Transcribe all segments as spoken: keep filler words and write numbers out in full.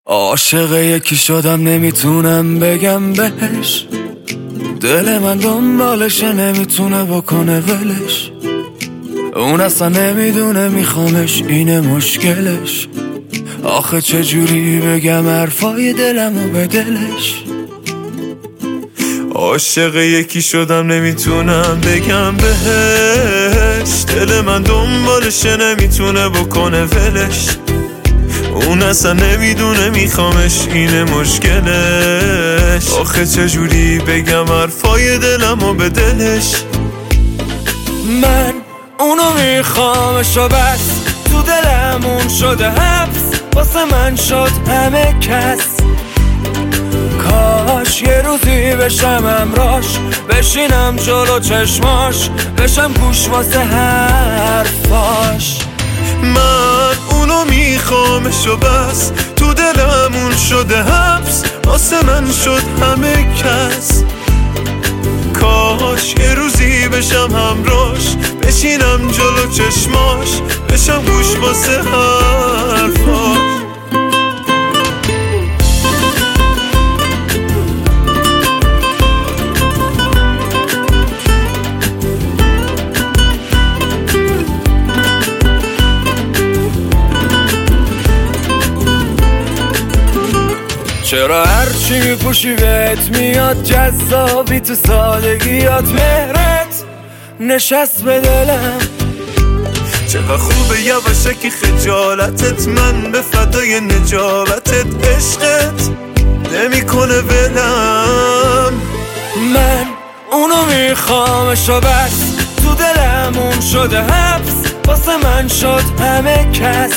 عاشق یکی شدم نمیتونم بگم بهش، دل من دنبالشه نمیتونه بکنه ولش. اون اصلا نمیدونه میخوامش، اینه مشکلش. آخه چجوری بگم حرفای دلمو به دلش. عاشق یکی شدم نمیتونم بگم بهش، دل من دنبالشه نمیتونه بکنه ولش. اون اصلا نمیدونه میخوامش، اینه مشکلش. آخه چجوری بگم حرفای دلمو به دلش. من اونو میخوامش و بس، تو دلمون شده حبس، واسه من شد همه کس. کاش یه روزی بشم همراش، بشینم جلو چشماش، بشم گوش واسه حرفاش. من اونو میخوامش و بس، تو دلمون شده حبس، واسه من شد همه کس. کاش یه روزی بشم همراش، بشینم جلو چشماش، بشم گوش واسه حرفاش. چرا هرچی میپوشی بهت میاد جذابی، تو سادگیات مهرت نشست به دلم. چقدر خوبه یواشکی خجالتت، من به فدای نجابتت. عشقت نمیکنه ولم. من اونو میخوامش و بس، تو دلمون شده حبس، واسه من شد همه کس.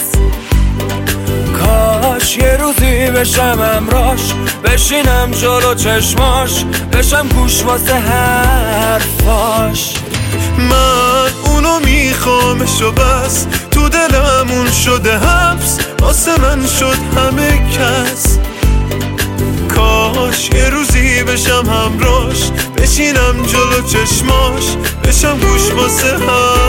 کاش یه روزی بشم همراش، بشینم جلو چشماش، بشم گوش واسه حرفاش. من اونو میخوامش و بس، تو دلمون شده حبس، واسه من شد همه کس. کاش یه روزی بشم همراش، بشینم جلو چشماش، بشم گوش واسه حرفاش.